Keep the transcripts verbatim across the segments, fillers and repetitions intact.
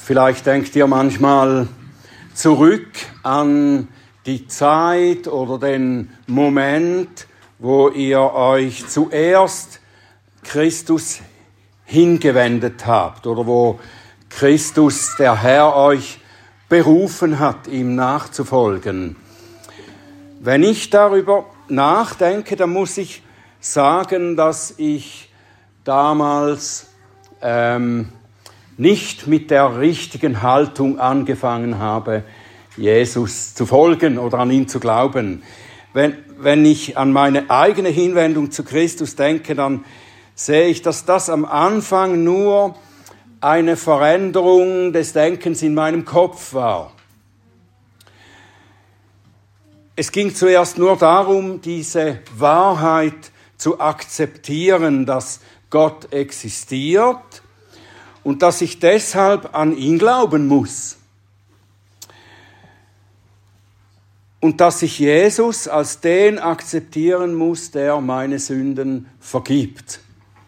Vielleicht denkt ihr manchmal zurück an die Zeit oder den Moment, wo ihr euch zuerst Christus hingewendet habt oder wo Christus, der Herr, euch berufen hat, ihm nachzufolgen. Wenn ich darüber nachdenke, dann muss ich sagen, dass ich damals ähm, nicht mit der richtigen Haltung angefangen habe, Jesus zu folgen oder an ihn zu glauben. Wenn, wenn ich an meine eigene Hinwendung zu Christus denke, dann sehe ich, dass das am Anfang nur eine Veränderung des Denkens in meinem Kopf war. Es ging zuerst nur darum, diese Wahrheit zu akzeptieren, dass Gott existiert und dass ich deshalb an ihn glauben muss. Und dass ich Jesus als den akzeptieren muss, der meine Sünden vergibt.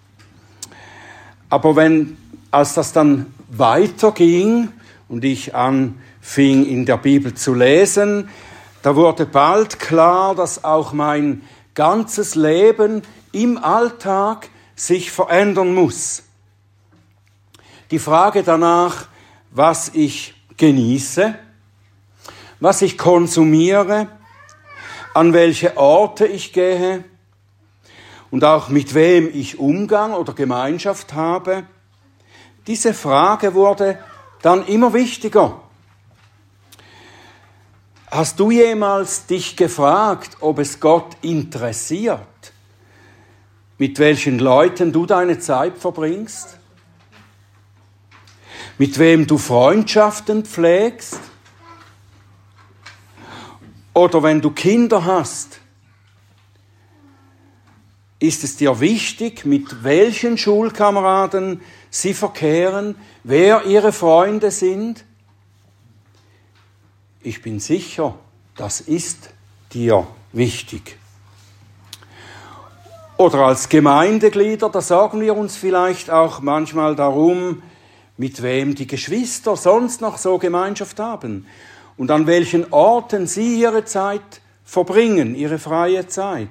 Aber wenn, als das dann weiterging und ich anfing, in der Bibel zu lesen, da wurde bald klar, dass auch mein ganzes Leben im Alltag sich verändern muss. Die Frage danach, was ich genieße, was ich konsumiere, an welche Orte ich gehe und auch mit wem ich Umgang oder Gemeinschaft habe, diese Frage wurde dann immer wichtiger. Hast du jemals dich gefragt, ob es Gott interessiert, mit welchen Leuten du deine Zeit verbringst? Mit wem du Freundschaften pflegst? Oder wenn du Kinder hast, ist es dir wichtig, mit welchen Schulkameraden sie verkehren, wer ihre Freunde sind? Ich bin sicher, das ist dir wichtig. Oder als Gemeindeglieder, da sorgen wir uns vielleicht auch manchmal darum, mit wem die Geschwister sonst noch so Gemeinschaft haben und an welchen Orten sie ihre Zeit verbringen, ihre freie Zeit.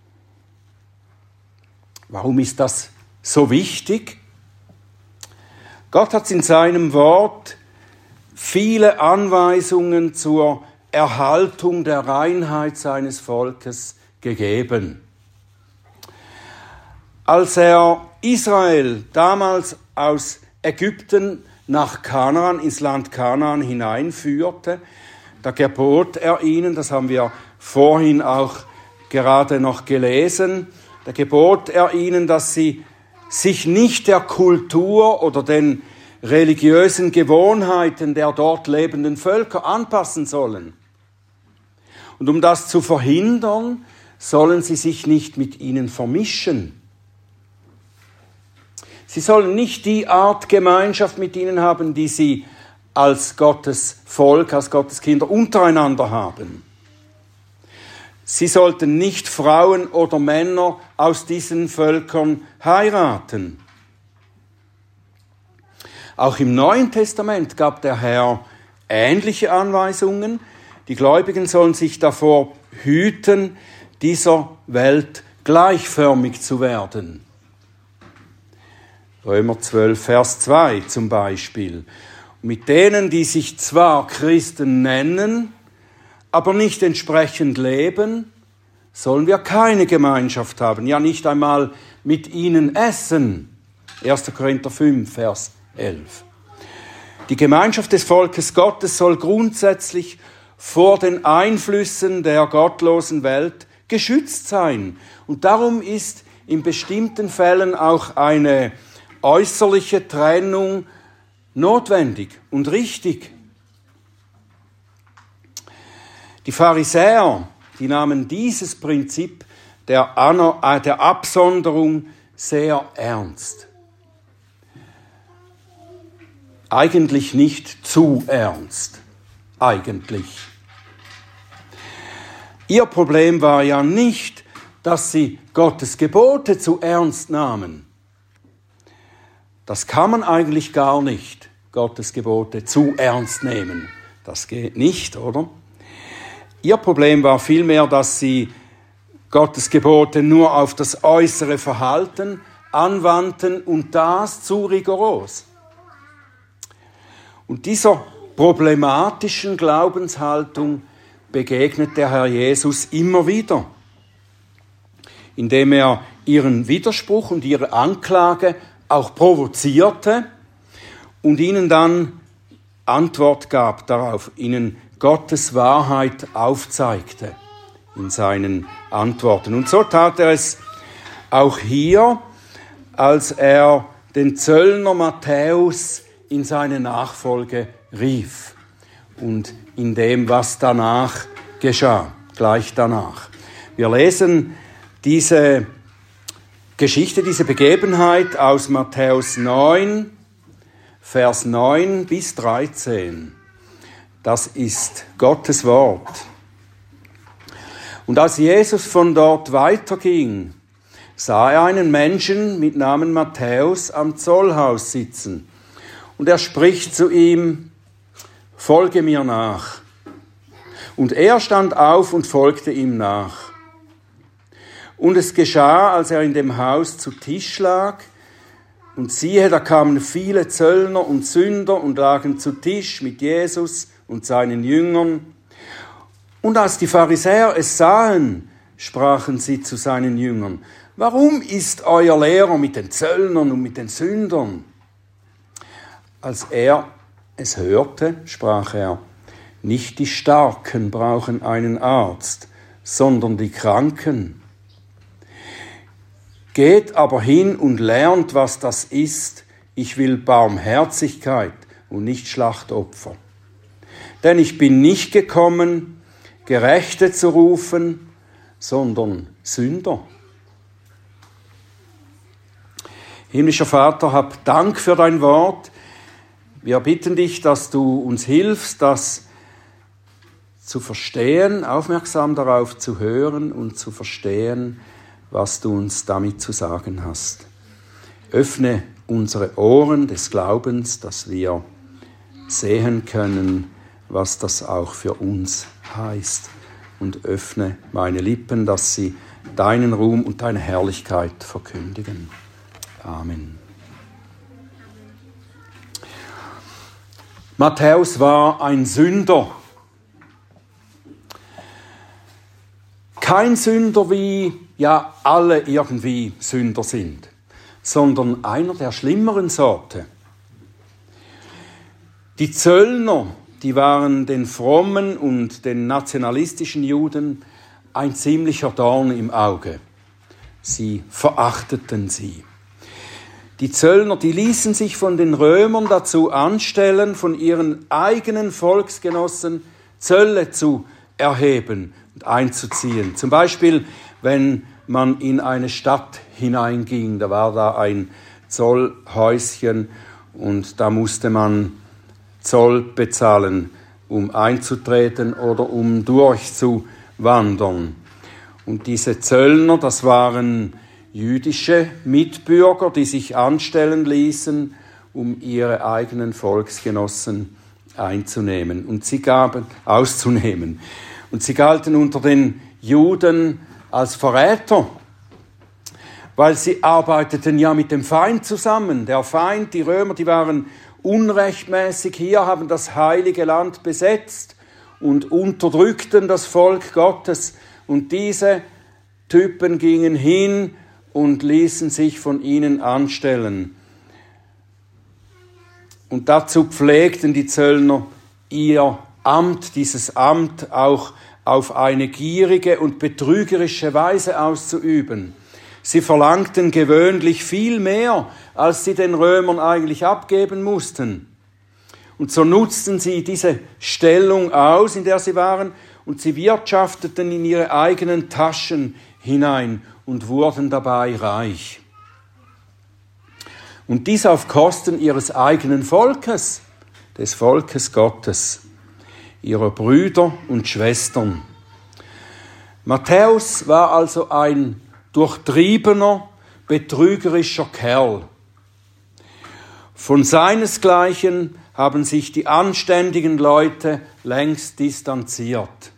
Warum ist das so wichtig? Gott hat in seinem Wort viele Anweisungen zur Erhaltung der Reinheit seines Volkes gegeben. Als er Israel damals aus Ägypten nach Kanaan, ins Land Kanaan hineinführte, da gebot er ihnen, das haben wir vorhin auch gerade noch gelesen, da gebot er ihnen, dass sie sich nicht der Kultur oder den religiösen Gewohnheiten der dort lebenden Völker anpassen sollen. Und um das zu verhindern, sollen sie sich nicht mit ihnen vermischen. Sie sollen nicht die Art Gemeinschaft mit ihnen haben, die sie als Gottes Volk, als Gottes Kinder untereinander haben. Sie sollten nicht Frauen oder Männer aus diesen Völkern heiraten. Auch im Neuen Testament gab der Herr ähnliche Anweisungen. Die Gläubigen sollen sich davor hüten, dieser Welt gleichförmig zu werden. Römer zwölf, Vers zwei zum Beispiel. Mit denen, die sich zwar Christen nennen, aber nicht entsprechend leben, sollen wir keine Gemeinschaft haben, ja nicht einmal mit ihnen essen. erster Korinther fünf, Vers elf. Die Gemeinschaft des Volkes Gottes soll grundsätzlich vor den Einflüssen der gottlosen Welt geschützt sein. Und darum ist in bestimmten Fällen auch eine äußerliche Trennung notwendig und richtig. Die Pharisäer, die nahmen dieses Prinzip der, Anno, äh, der Absonderung sehr ernst. Eigentlich nicht zu ernst. Eigentlich. Ihr Problem war ja nicht, dass sie Gottes Gebote zu ernst nahmen. Das kann man eigentlich gar nicht. Gottes Gebote zu ernst nehmen. Das geht nicht, oder? Ihr Problem war vielmehr, dass sie Gottes Gebote nur auf das äußere Verhalten anwandten und das zu rigoros. Und dieser problematischen Glaubenshaltung begegnet der Herr Jesus immer wieder, indem er ihren Widerspruch und ihre Anklage auch provozierte und ihnen dann Antwort gab darauf, ihnen Gottes Wahrheit aufzeigte in seinen Antworten. Und so tat er es auch hier, als er den Zöllner Matthäus in seine Nachfolge rief und in dem, was danach geschah, gleich danach. Wir lesen diese Geschichte, diese Begebenheit aus Matthäus neun, Vers neun bis dreizehn. Das ist Gottes Wort. Und als Jesus von dort weiterging, sah er einen Menschen mit Namen Matthäus am Zollhaus sitzen. Und er spricht zu ihm: Folge mir nach. Und er stand auf und folgte ihm nach. Und es geschah, als er in dem Haus zu Tisch lag, und siehe, da kamen viele Zöllner und Sünder und lagen zu Tisch mit Jesus und seinen Jüngern. Und als die Pharisäer es sahen, sprachen sie zu seinen Jüngern: Warum ist euer Lehrer mit den Zöllnern und mit den Sündern? Als er es hörte, sprach er: Nicht die Starken brauchen einen Arzt, sondern die Kranken. Geht aber hin und lernt, was das ist. Ich will Barmherzigkeit und nicht Schlachtopfer. Denn ich bin nicht gekommen, Gerechte zu rufen, sondern Sünder. Himmlischer Vater, hab Dank für dein Wort. Wir bitten dich, dass du uns hilfst, das zu verstehen, aufmerksam darauf zu hören und zu verstehen, was du uns damit zu sagen hast. Öffne unsere Ohren des Glaubens, dass wir sehen können, was das auch für uns heißt. Und öffne meine Lippen, dass sie deinen Ruhm und deine Herrlichkeit verkündigen. Amen. Matthäus war ein Sünder. Kein Sünder, wie ja alle irgendwie Sünder sind, sondern einer der schlimmeren Sorte. Die Zöllner, die waren den frommen und den nationalistischen Juden ein ziemlicher Dorn im Auge. Sie verachteten sie. Die Zöllner, die ließen sich von den Römern dazu anstellen, von ihren eigenen Volksgenossen Zölle zu erheben und einzuziehen. Zum Beispiel, wenn man in eine Stadt hineinging, da war da ein Zollhäuschen und da musste man Zoll bezahlen, um einzutreten oder um durchzuwandern. Und diese Zöllner, das waren jüdische Mitbürger, die sich anstellen ließen, um ihre eigenen Volksgenossen einzunehmen und sie gaben auszunehmen. Und sie galten unter den Juden als Verräter, weil sie arbeiteten ja mit dem Feind zusammen. Der Feind, die Römer, die waren unrechtmäßig hier, haben das heilige Land besetzt und unterdrückten das Volk Gottes. Und diese Typen gingen hin und ließen sich von ihnen anstellen. Und dazu pflegten die Zöllner ihr Amt, dieses Amt auch auf eine gierige und betrügerische Weise auszuüben. Sie verlangten gewöhnlich viel mehr, als sie den Römern eigentlich abgeben mussten. Und so nutzten sie diese Stellung aus, in der sie waren, und sie wirtschafteten in ihre eigenen Taschen hinein und wurden dabei reich. Und dies auf Kosten ihres eigenen Volkes, des Volkes Gottes, ihrer Brüder und Schwestern. Matthäus war also ein durchtriebener, betrügerischer Kerl. Von seinesgleichen haben sich die anständigen Leute längst distanziert.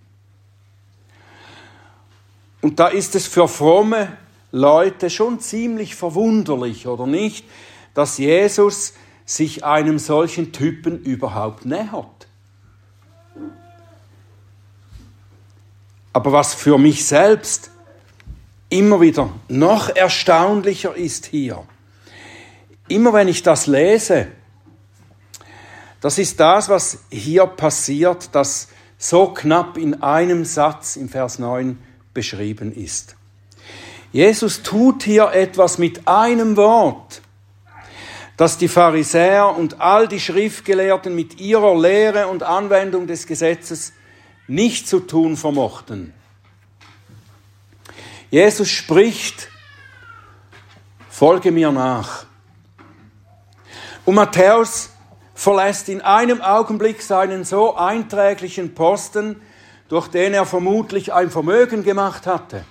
Und da ist es für fromme Leute schon ziemlich verwunderlich, oder nicht, dass Jesus sich einem solchen Typen überhaupt nähert. Aber was für mich selbst immer wieder noch erstaunlicher ist hier, immer wenn ich das lese, das ist das, was hier passiert, das so knapp in einem Satz im Vers neun beschrieben ist. Jesus tut hier etwas mit einem Wort, das die Pharisäer und all die Schriftgelehrten mit ihrer Lehre und Anwendung des Gesetzes nicht zu tun vermochten. Jesus spricht: Folge mir nach. Und Matthäus verlässt in einem Augenblick seinen so einträglichen Posten, durch den er vermutlich ein Vermögen gemacht hatte.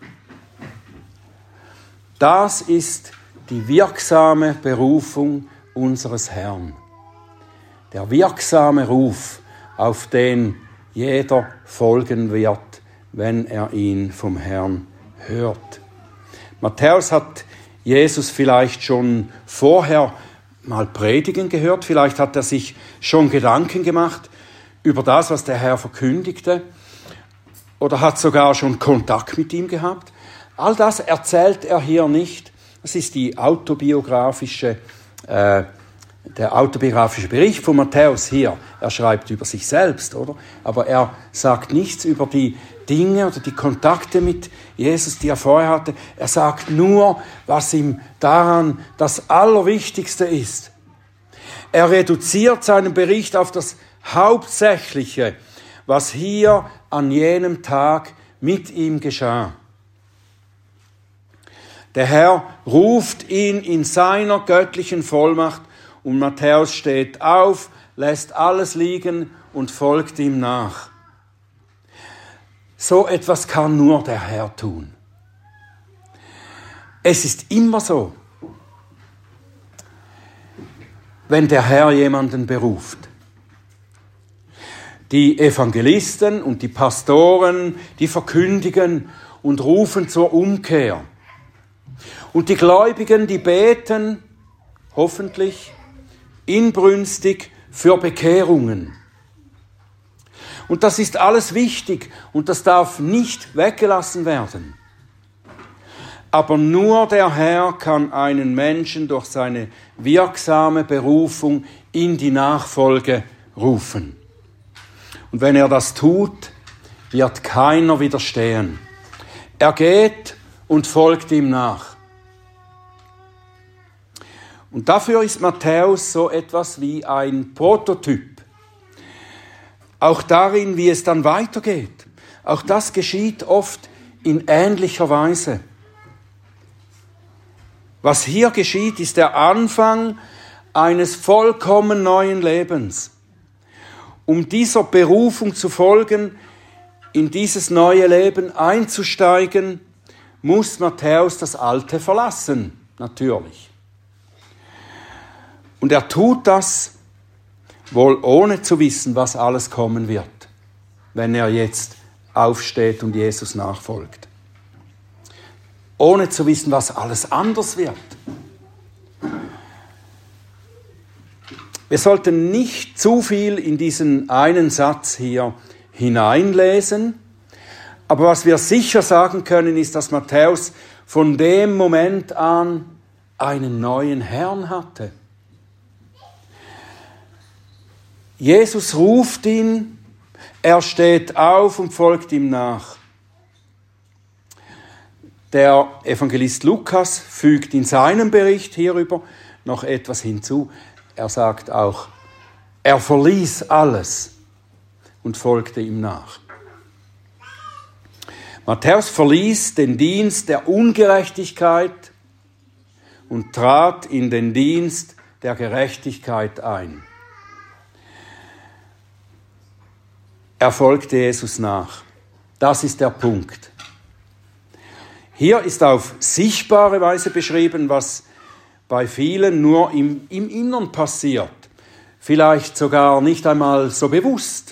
Das ist die wirksame Berufung unseres Herrn. Der wirksame Ruf, auf den jeder folgen wird, wenn er ihn vom Herrn hört. Matthäus hat Jesus vielleicht schon vorher mal predigen gehört, vielleicht hat er sich schon Gedanken gemacht über das, was der Herr verkündigte, oder hat sogar schon Kontakt mit ihm gehabt. All das erzählt er hier nicht. Das ist die autobiografische, äh, der autobiografische Bericht von Matthäus hier. Er schreibt über sich selbst, oder? Aber er sagt nichts über die Dinge oder die Kontakte mit Jesus, die er vorher hatte. Er sagt nur, was ihm daran das Allerwichtigste ist. Er reduziert seinen Bericht auf das Hauptsächliche, was hier an jenem Tag mit ihm geschah. Der Herr ruft ihn in seiner göttlichen Vollmacht und Matthäus steht auf, lässt alles liegen und folgt ihm nach. So etwas kann nur der Herr tun. Es ist immer so, wenn der Herr jemanden beruft. Die Evangelisten und die Pastoren, die verkündigen und rufen zur Umkehr. Und die Gläubigen, die beten, hoffentlich, inbrünstig für Bekehrungen. Und das ist alles wichtig und das darf nicht weggelassen werden. Aber nur der Herr kann einen Menschen durch seine wirksame Berufung in die Nachfolge rufen. Und wenn er das tut, wird keiner widerstehen. Er geht und folgt ihm nach. Und dafür ist Matthäus so etwas wie ein Prototyp. Auch darin, wie es dann weitergeht. Auch das geschieht oft in ähnlicher Weise. Was hier geschieht, ist der Anfang eines vollkommen neuen Lebens. Um dieser Berufung zu folgen, in dieses neue Leben einzusteigen, muss Matthäus das Alte verlassen, natürlich. Und er tut das wohl ohne zu wissen, was alles kommen wird, wenn er jetzt aufsteht und Jesus nachfolgt. Ohne zu wissen, was alles anders wird. Wir sollten nicht zu viel in diesen einen Satz hier hineinlesen, aber was wir sicher sagen können, ist, dass Matthäus von dem Moment an einen neuen Herrn hatte. Jesus ruft ihn, er steht auf und folgt ihm nach. Der Evangelist Lukas fügt in seinem Bericht hierüber noch etwas hinzu. Er sagt auch, er verließ alles und folgte ihm nach. Matthäus verließ den Dienst der Ungerechtigkeit und trat in den Dienst der Gerechtigkeit ein. Er folgte Jesus nach. Das ist der Punkt. Hier ist auf sichtbare Weise beschrieben, was bei vielen nur im, im Innern passiert. vielleicht sogar nicht einmal so bewusst.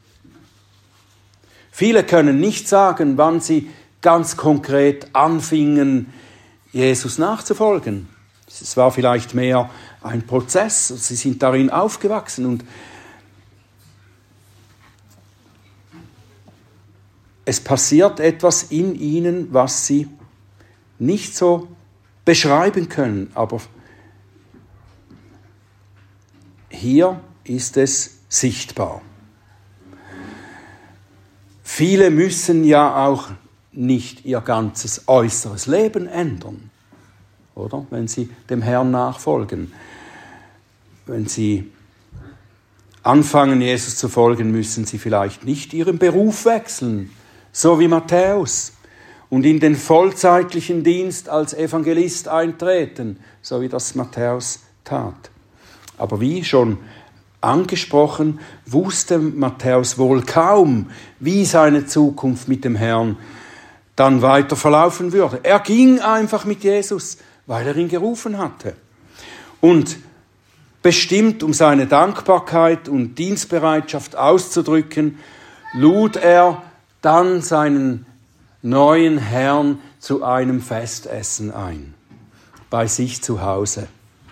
Viele können nicht sagen, wann sie ganz konkret anfingen, Jesus nachzufolgen. Es war vielleicht mehr ein Prozess, sie sind darin aufgewachsen und es passiert etwas in ihnen, was sie nicht so beschreiben können, aber hier ist es sichtbar. Viele müssen ja auch nicht ihr ganzes äußeres Leben ändern, oder? Wenn sie dem Herrn nachfolgen. Wenn sie anfangen, Jesus zu folgen, müssen sie vielleicht nicht ihren Beruf wechseln, so wie Matthäus, und in den vollzeitlichen Dienst als Evangelist eintreten, so wie das Matthäus tat. Aber wie schon angesprochen, wusste Matthäus wohl kaum, wie seine Zukunft mit dem Herrn dann weiter verlaufen würde. Er ging einfach mit Jesus, weil er ihn gerufen hatte. Und bestimmt, um seine Dankbarkeit und Dienstbereitschaft auszudrücken, lud er dann seinen neuen Herrn zu einem Festessen ein, bei sich zu Hause.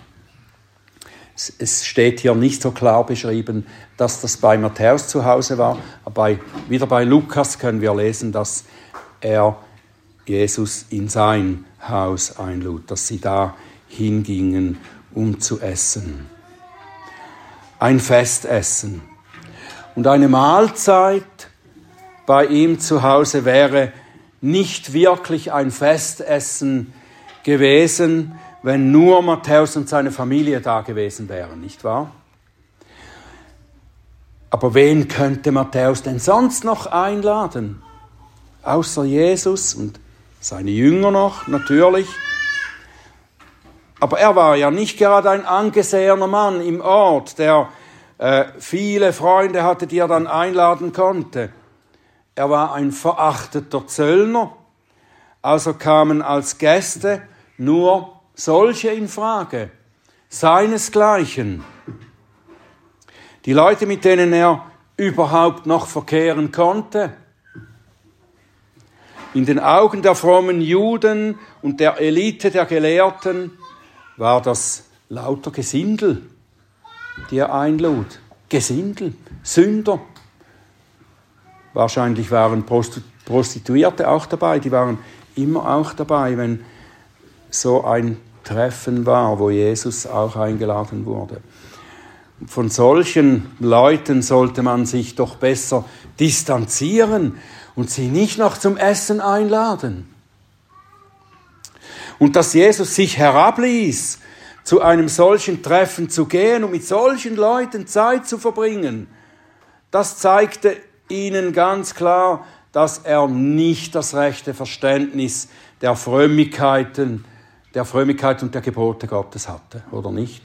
Es steht hier nicht so klar beschrieben, dass das bei Matthäus zu Hause war, aber bei, wieder bei Lukas können wir lesen, dass er Jesus in sein Haus einlud, dass sie da hingingen, um zu essen. Ein Festessen. Und eine Mahlzeit bei ihm zu Hause wäre nicht wirklich ein Festessen gewesen, wenn nur Matthäus und seine Familie da gewesen wären, nicht wahr? Aber wen könnte Matthäus denn sonst noch einladen? Außer Jesus und seine Jünger noch, natürlich. Aber er war ja nicht gerade ein angesehener Mann im Ort, der äh, viele Freunde hatte, die er dann einladen konnte. Er war ein verachteter Zöllner, also kamen als Gäste nur solche in Frage, seinesgleichen. Die Leute, mit denen er überhaupt noch verkehren konnte. In den Augen der frommen Juden und der Elite der Gelehrten war das lauter Gesindel, die er einlud. Gesindel, Sünder. Wahrscheinlich waren Prostituierte auch dabei, die waren immer auch dabei, wenn so ein Treffen war, wo Jesus auch eingeladen wurde. Von solchen Leuten sollte man sich doch besser distanzieren und sie nicht noch zum Essen einladen. Und dass Jesus sich herabließ, zu einem solchen Treffen zu gehen und mit solchen Leuten Zeit zu verbringen, das zeigte ihnen ganz klar, dass er nicht das rechte Verständnis der Frömmigkeiten, der Frömmigkeit und der Gebote Gottes hatte, oder nicht?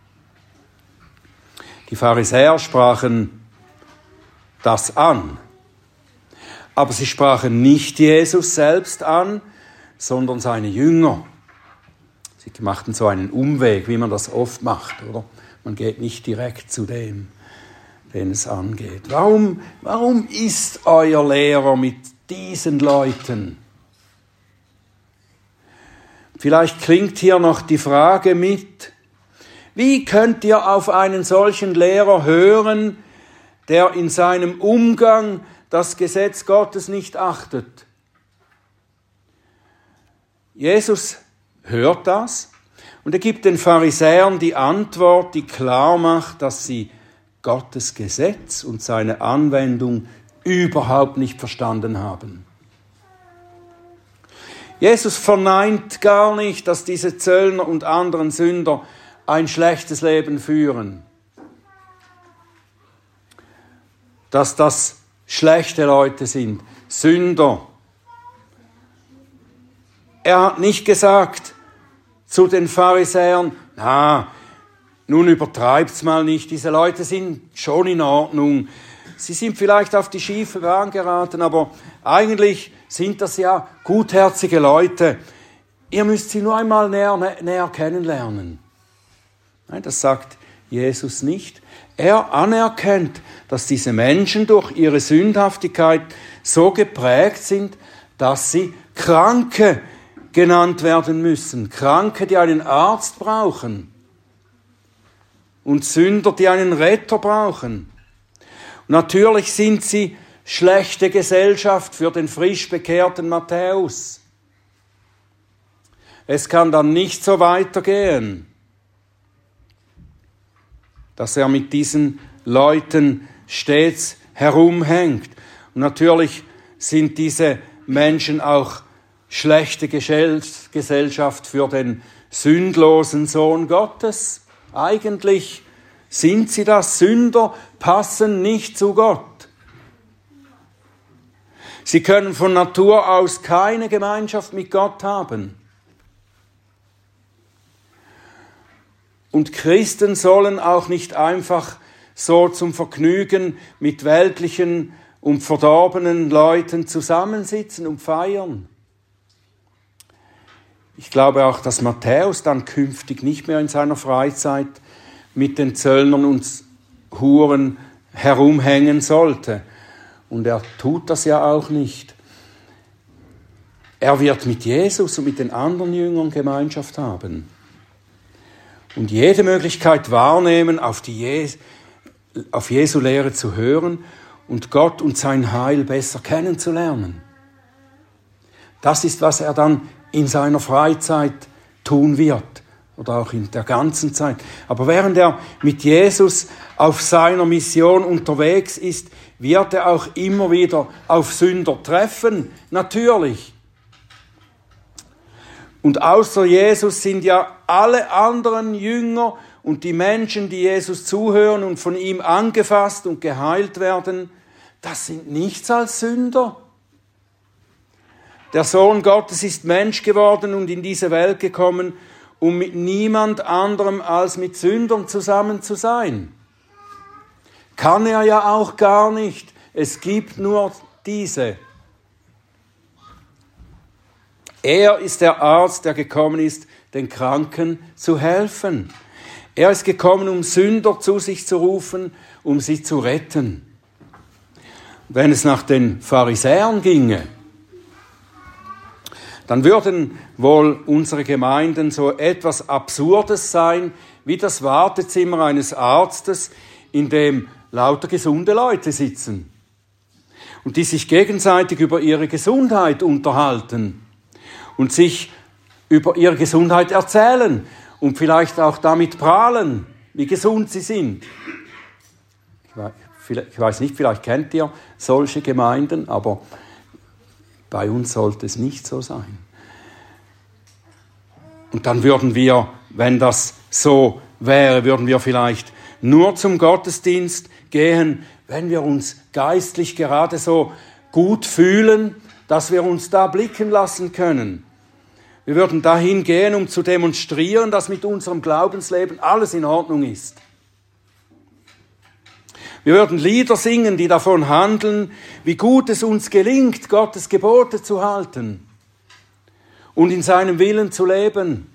Die Pharisäer sprachen das an, aber sie sprachen nicht Jesus selbst an, sondern seine Jünger. Sie machten so einen Umweg, wie man das oft macht, oder? Man geht nicht direkt zu dem, den es angeht. Warum, warum ist euer Lehrer mit diesen Leuten? Vielleicht klingt hier noch die Frage mit, wie könnt ihr auf einen solchen Lehrer hören, der in seinem Umgang das Gesetz Gottes nicht achtet? Jesus hört das und er gibt den Pharisäern die Antwort, die klar macht, dass sie Gottes Gesetz und seine Anwendung überhaupt nicht verstanden haben. Jesus verneint gar nicht, dass diese Zöllner und anderen Sünder ein schlechtes Leben führen. Dass das schlechte Leute sind, Sünder. Er hat nicht gesagt zu den Pharisäern, na, nun übertreibt's mal nicht, diese Leute sind schon in Ordnung. Sie sind vielleicht auf die schiefe Bahn geraten, aber eigentlich sind das ja gutherzige Leute. Ihr müsst sie nur einmal näher, näher kennenlernen. Nein, das sagt Jesus nicht. Er anerkennt, dass diese Menschen durch ihre Sündhaftigkeit so geprägt sind, dass sie Kranke genannt werden müssen. Kranke, die einen Arzt brauchen. Und Sünder, die einen Retter brauchen. Und natürlich sind sie schlechte Gesellschaft für den frisch bekehrten Matthäus. Es kann dann nicht so weitergehen, dass er mit diesen Leuten stets herumhängt. Und natürlich sind diese Menschen auch schlechte Gesellschaft für den sündlosen Sohn Gottes. Eigentlich sind sie das. Sünder passen nicht zu Gott. Sie können von Natur aus keine Gemeinschaft mit Gott haben. Und Christen sollen auch nicht einfach so zum Vergnügen mit weltlichen und verdorbenen Leuten zusammensitzen und feiern. Ich glaube auch, dass Matthäus dann künftig nicht mehr in seiner Freizeit mit den Zöllnern und Huren herumhängen sollte. Und er tut das ja auch nicht. Er wird mit Jesus und mit den anderen Jüngern Gemeinschaft haben. Und jede Möglichkeit wahrnehmen, auf, die Je- auf Jesu Lehre zu hören und Gott und sein Heil besser kennenzulernen. Das ist, was er dann in seiner Freizeit tun wird oder auch in der ganzen Zeit. Aber während er mit Jesus auf seiner Mission unterwegs ist, wird er auch immer wieder auf Sünder treffen, natürlich. Und außer Jesus sind ja alle anderen Jünger und die Menschen, die Jesus zuhören und von ihm angefasst und geheilt werden, das sind nichts als Sünder. Der Sohn Gottes ist Mensch geworden und in diese Welt gekommen, um mit niemand anderem als mit Sündern zusammen zu sein. Kann er ja auch gar nicht. Es gibt nur diese. Er ist der Arzt, der gekommen ist, den Kranken zu helfen. Er ist gekommen, um Sünder zu sich zu rufen, um sie zu retten. Wenn es nach den Pharisäern ginge, dann würden wohl unsere Gemeinden so etwas Absurdes sein, wie das Wartezimmer eines Arztes, in dem lauter gesunde Leute sitzen und die sich gegenseitig über ihre Gesundheit unterhalten und sich über ihre Gesundheit erzählen und vielleicht auch damit prahlen, wie gesund sie sind. Ich weiß nicht, vielleicht kennt ihr solche Gemeinden, aber bei uns sollte es nicht so sein. Und dann würden wir, wenn das so wäre, würden wir vielleicht nur zum Gottesdienst gehen, wenn wir uns geistlich gerade so gut fühlen, dass wir uns da blicken lassen können. Wir würden dahin gehen, um zu demonstrieren, dass mit unserem Glaubensleben alles in Ordnung ist. Wir würden Lieder singen, die davon handeln, wie gut es uns gelingt, Gottes Gebote zu halten und in seinem Willen zu leben.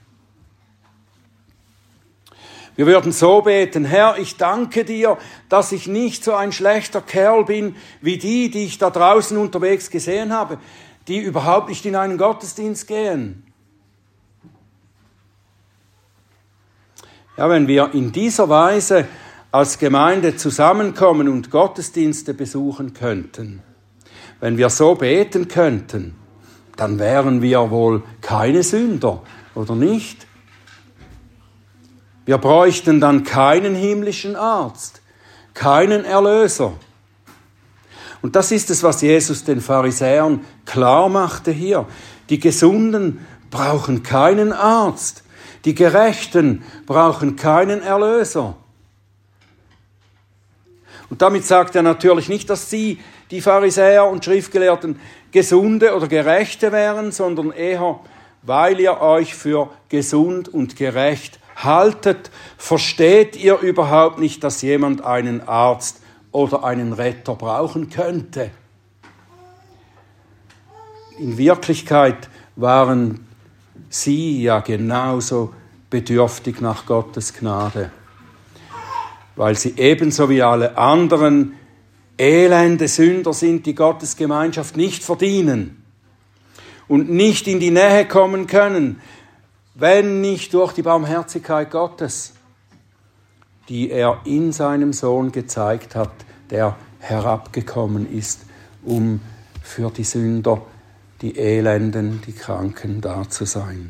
Wir würden so beten: Herr, ich danke dir, dass ich nicht so ein schlechter Kerl bin, wie die, die ich da draußen unterwegs gesehen habe, die überhaupt nicht in einen Gottesdienst gehen. Ja, wenn wir in dieser Weise als Gemeinde zusammenkommen und Gottesdienste besuchen könnten, wenn wir so beten könnten, dann wären wir wohl keine Sünder, oder nicht? Wir bräuchten dann keinen himmlischen Arzt, keinen Erlöser. Und das ist es, was Jesus den Pharisäern klar machte hier. Die Gesunden brauchen keinen Arzt. Die Gerechten brauchen keinen Erlöser. Und damit sagt er natürlich nicht, dass sie, die Pharisäer und Schriftgelehrten, Gesunde oder Gerechte wären, sondern eher, weil ihr euch für gesund und gerecht haltet, versteht ihr überhaupt nicht, dass jemand einen Arzt oder einen Retter brauchen könnte. In Wirklichkeit waren sie ja genauso bedürftig nach Gottes Gnade. weil sie ebenso wie alle anderen elende Sünder sind, die Gottes Gemeinschaft nicht verdienen und nicht in die Nähe kommen können, wenn nicht durch die Barmherzigkeit Gottes, die er in seinem Sohn gezeigt hat, der herabgekommen ist, um für die Sünder, die Elenden, die Kranken da zu sein.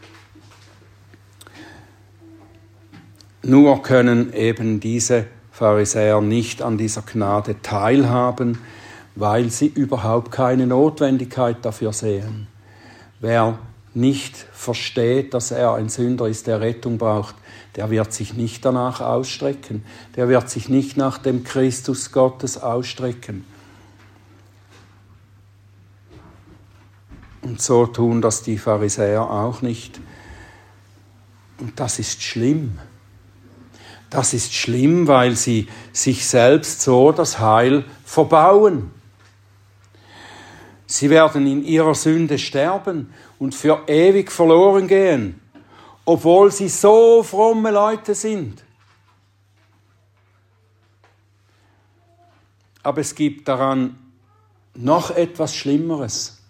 Nur können eben diese Pharisäer nicht an dieser Gnade teilhaben, weil sie überhaupt keine Notwendigkeit dafür sehen. Wer nicht versteht, dass er ein Sünder ist, der Rettung braucht, der wird sich nicht danach ausstrecken. Der wird sich nicht nach dem Christus Gottes ausstrecken. Und so tun das die Pharisäer auch nicht. Und das ist schlimm. Das ist schlimm, weil sie sich selbst so das Heil verbauen. Sie werden in ihrer Sünde sterben und für ewig verloren gehen, obwohl sie so fromme Leute sind. Aber es gibt daran noch etwas Schlimmeres.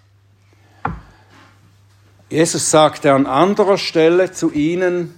Jesus sagte an anderer Stelle zu ihnen: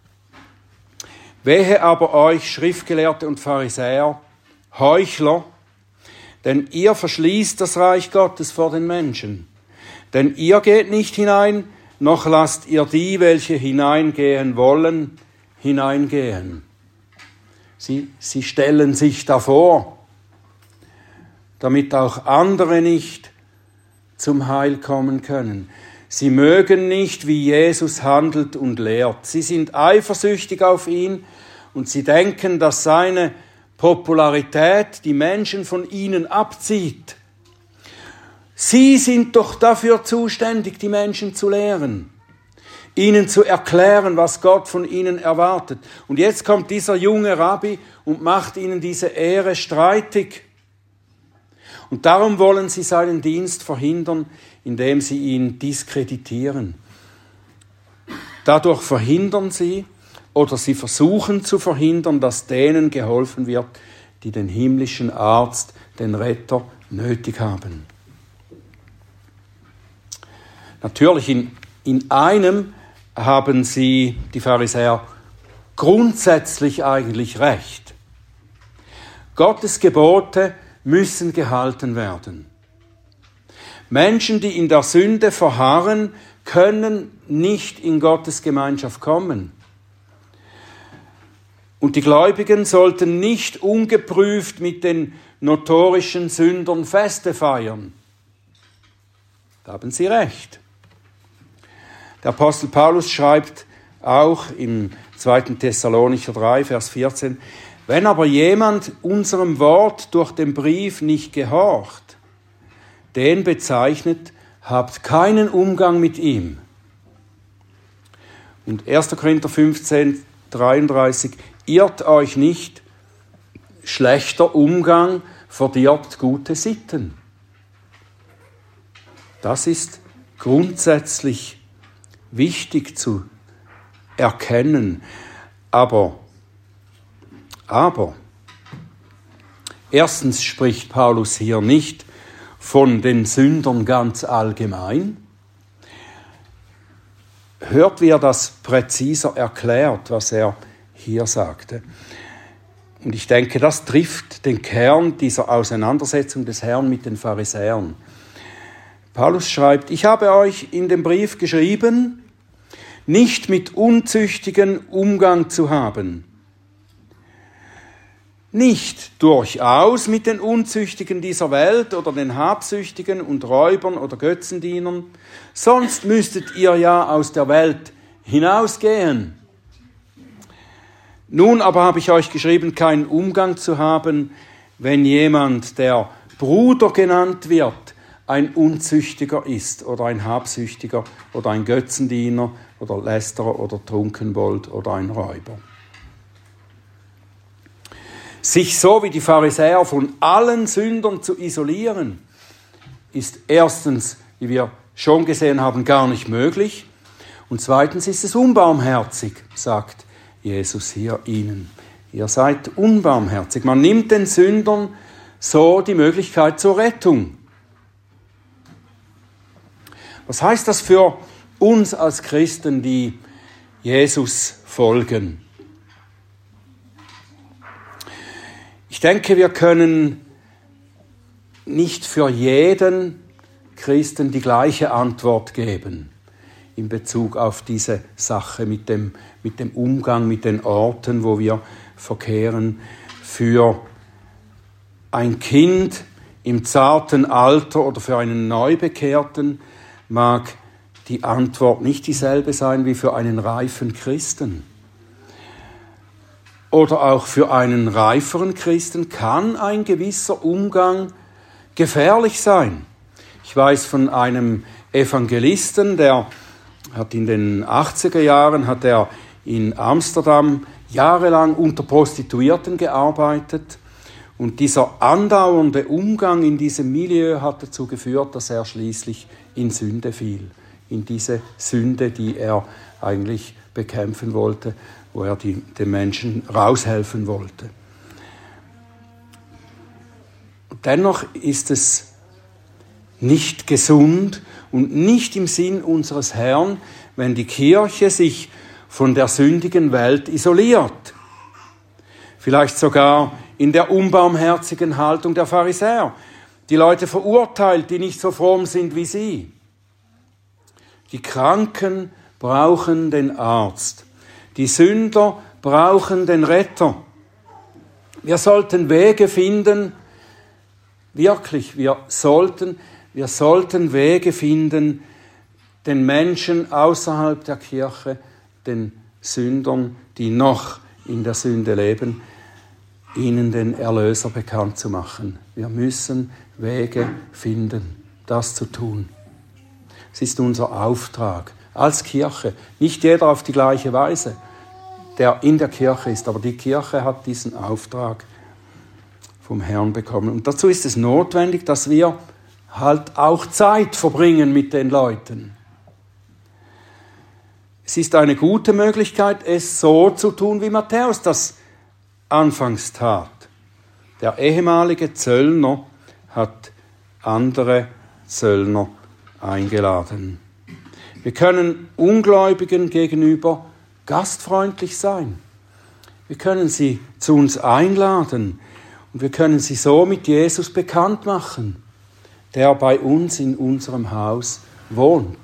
Wehe aber euch, Schriftgelehrte und Pharisäer, Heuchler, denn ihr verschließt das Reich Gottes vor den Menschen. Denn ihr geht nicht hinein, noch lasst ihr die, welche hineingehen wollen, hineingehen. Sie, sie stellen sich davor, damit auch andere nicht zum Heil kommen können. Sie mögen nicht, wie Jesus handelt und lehrt. Sie sind eifersüchtig auf ihn und sie denken, dass seine Popularität die Menschen von ihnen abzieht. Sie sind doch dafür zuständig, die Menschen zu lehren, ihnen zu erklären, was Gott von ihnen erwartet. Und jetzt kommt dieser junge Rabbi und macht ihnen diese Ehre streitig. Und darum wollen sie seinen Dienst verhindern, indem sie ihn diskreditieren. Dadurch verhindern sie oder sie versuchen zu verhindern, dass denen geholfen wird, die den himmlischen Arzt, den Retter, nötig haben. Natürlich in, in einem haben sie, die Pharisäer, grundsätzlich eigentlich recht. Gottes Gebote müssen gehalten werden. Menschen, die in der Sünde verharren, können nicht in Gottes Gemeinschaft kommen. Und die Gläubigen sollten nicht ungeprüft mit den notorischen Sündern Feste feiern. Da haben sie recht. Der Apostel Paulus schreibt auch im zweiten Thessalonicher drei, Vers vierzehn, wenn aber jemand unserem Wort durch den Brief nicht gehorcht, den bezeichnet, habt keinen Umgang mit ihm. Und erster Korinther fünfzehn, dreiunddreißig, irrt euch nicht, schlechter Umgang verdirbt gute Sitten. Das ist grundsätzlich wichtig zu erkennen. Aber, aber, erstens spricht Paulus hier nicht von den Sündern ganz allgemein. Hört, wie er das präziser erklärt, was er hier sagte. Und ich denke, das trifft den Kern dieser Auseinandersetzung des Herrn mit den Pharisäern. Paulus schreibt, ich habe euch in dem Brief geschrieben, nicht mit unzüchtigen Umgang zu haben. Nicht durchaus mit den Unzüchtigen dieser Welt oder den Habsüchtigen und Räubern oder Götzendienern, sonst müsstet ihr ja aus der Welt hinausgehen. Nun aber habe ich euch geschrieben, keinen Umgang zu haben, wenn jemand, der Bruder genannt wird, ein Unzüchtiger ist oder ein Habsüchtiger oder ein Götzendiener oder Lästerer oder Trunkenbold oder ein Räuber. Sich so wie die Pharisäer von allen Sündern zu isolieren, ist erstens, wie wir schon gesehen haben, gar nicht möglich. Und zweitens ist es unbarmherzig, sagt Jesus hier ihnen Ihr seid unbarmherzig. Man nimmt den Sündern so die Möglichkeit zur Rettung. Was heißt das für uns als Christen, die Jesus folgen? Ich denke, wir können nicht für jeden Christen die gleiche Antwort geben in Bezug auf diese Sache mit dem, mit dem Umgang mit den Orten, wo wir verkehren. Für ein Kind im zarten Alter oder für einen Neubekehrten mag die Antwort nicht dieselbe sein wie für einen reifen Christen. Oder auch für einen reiferen Christen kann ein gewisser Umgang gefährlich sein. Ich weiß von einem Evangelisten, der hat in den achtziger Jahren hat er in Amsterdam jahrelang unter Prostituierten gearbeitet. Und dieser andauernde Umgang in diesem Milieu hat dazu geführt, dass er schließlich in Sünde fiel. In diese Sünde, die er eigentlich bekämpfen wollte, wo er die, den Menschen raushelfen wollte. Dennoch ist es nicht gesund und nicht im Sinn unseres Herrn, wenn die Kirche sich von der sündigen Welt isoliert. Vielleicht sogar in der unbarmherzigen Haltung der Pharisäer. Die Leute verurteilt, die nicht so fromm sind wie sie. Die Kranken brauchen den Arzt. Die Sünder brauchen den Retter. Wir sollten Wege finden, wirklich, wir sollten, wir sollten Wege finden, den Menschen außerhalb der Kirche, den Sündern, die noch in der Sünde leben, ihnen den Erlöser bekannt zu machen. Wir müssen Wege finden, das zu tun. Es ist unser Auftrag als Kirche. Nicht jeder auf die gleiche Weise, der in der Kirche ist, aber die Kirche hat diesen Auftrag vom Herrn bekommen. Und dazu ist es notwendig, dass wir halt auch Zeit verbringen mit den Leuten. Es ist eine gute Möglichkeit, es so zu tun, wie Matthäus das anfangs tat. Der ehemalige Zöllner hat andere Zöllner eingeladen. Wir können Ungläubigen gegenüber gastfreundlich sein. Wir können sie zu uns einladen und wir können sie so mit Jesus bekannt machen, der bei uns in unserem Haus wohnt.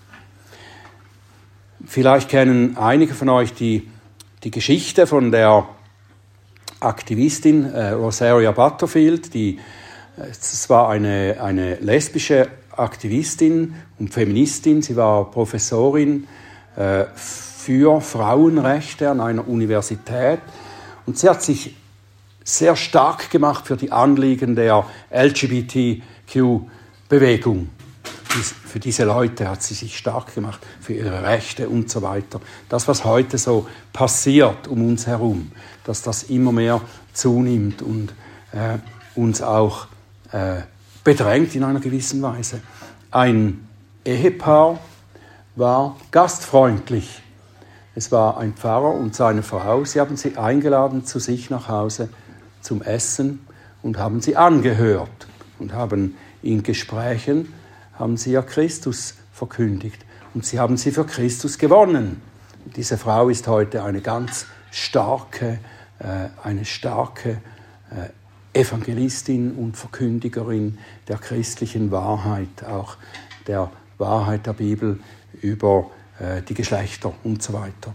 Vielleicht kennen einige von euch die, die Geschichte von der Aktivistin äh, Rosaria Butterfield. Die, es war eine, eine lesbische Aktivistin und Feministin. Sie war Professorin äh, für Frauenrechte an einer Universität. Und sie hat sich sehr stark gemacht für die Anliegen der L G B T Q-Bewegung. Für diese Leute hat sie sich stark gemacht, für ihre Rechte und so weiter. Das, was heute so passiert um uns herum, dass das immer mehr zunimmt und äh, uns auch äh, bedrängt in einer gewissen Weise. Ein Ehepaar war gastfreundlich. Es war ein Pfarrer und seine Frau. Sie haben sie eingeladen zu sich nach Hause zum Essen und haben sie angehört und haben in Gesprächen haben sie ja Christus verkündigt und sie haben sie für Christus gewonnen. Und diese Frau ist heute eine ganz starke, äh, eine starke äh, Evangelistin und Verkündigerin der christlichen Wahrheit, auch der Wahrheit der Bibel über äh, die Geschlechter und so weiter.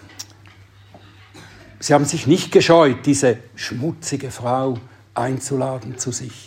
Sie haben sich nicht gescheut, diese schmutzige Frau einzuladen zu sich.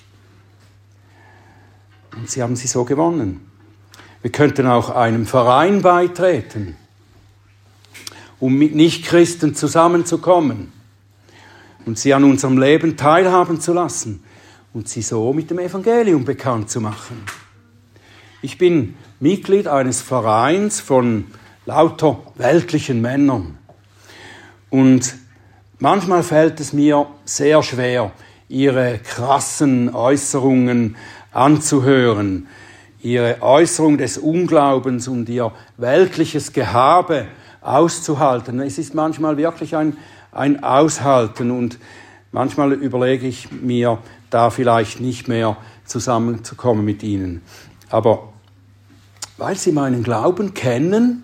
Und sie haben sie so gewonnen. Wir könnten auch einem Verein beitreten, um mit Nichtchristen zusammenzukommen und sie an unserem Leben teilhaben zu lassen und sie so mit dem Evangelium bekannt zu machen. Ich bin Mitglied eines Vereins von lauter weltlichen Männern und manchmal fällt es mir sehr schwer, ihre krassen Äußerungen anzuhören, ihre Äußerung des Unglaubens und ihr weltliches Gehabe auszuhalten. Es ist manchmal wirklich ein, ein Aushalten. Und manchmal überlege ich mir, da vielleicht nicht mehr zusammenzukommen mit ihnen. Aber weil sie meinen Glauben kennen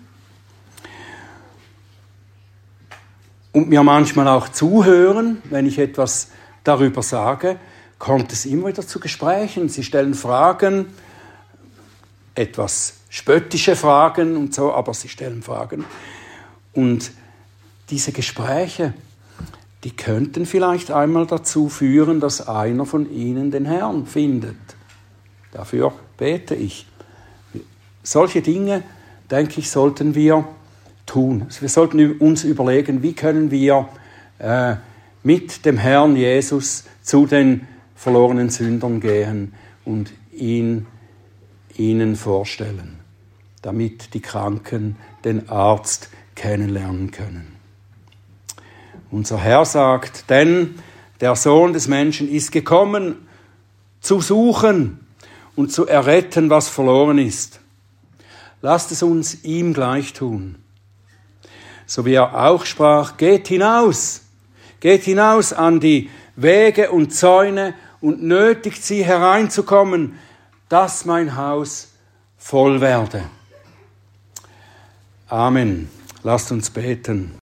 und mir manchmal auch zuhören, wenn ich etwas darüber sage, kommt es immer wieder zu Gesprächen. Sie stellen Fragen, etwas spöttische Fragen und so, aber sie stellen Fragen. Und diese Gespräche, die könnten vielleicht einmal dazu führen, dass einer von ihnen den Herrn findet. Dafür bete ich. Solche Dinge, denke ich, sollten wir tun. Wir sollten uns überlegen, wie können wir äh, mit dem Herrn Jesus zu den verlorenen Sündern gehen und ihn ihnen vorstellen, damit die Kranken den Arzt kennenlernen können. Unser Herr sagt, denn der Sohn des Menschen ist gekommen, zu suchen und zu erretten, was verloren ist. Lasst es uns ihm gleich tun. So wie er auch sprach, geht hinaus, geht hinaus an die Wege und Zäune und nötigt sie hereinzukommen, dass mein Haus voll werde. Amen. Lasst uns beten.